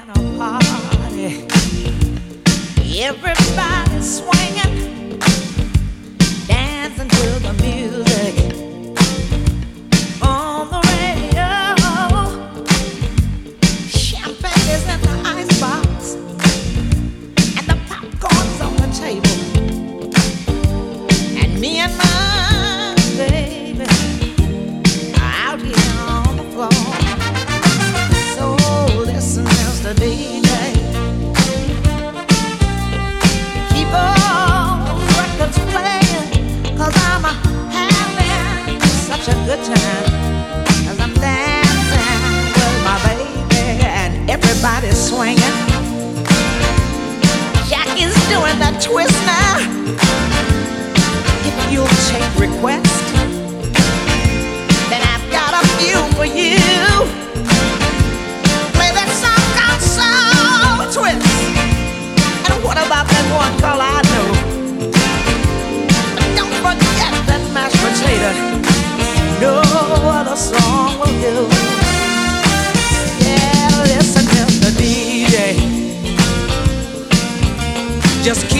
having a party. Everybody's swinging, dancing to the music on the radio. Champagne is in the icebox, and the popcorn's on the table. And me and my baby are out here on the floor. So listen, Mr. DJ, keep all those records playing, 'cause I'm having such a good time as I'm dancing with my baby and everybody's swinging. Jackie's doing that twist now. If you'll take request, then I've got a few for you. Play that song called Soul Twist. And what about that one called I Know? But don't forget that mashed potato. No other song will do. Yeah, listen to the DJ. Just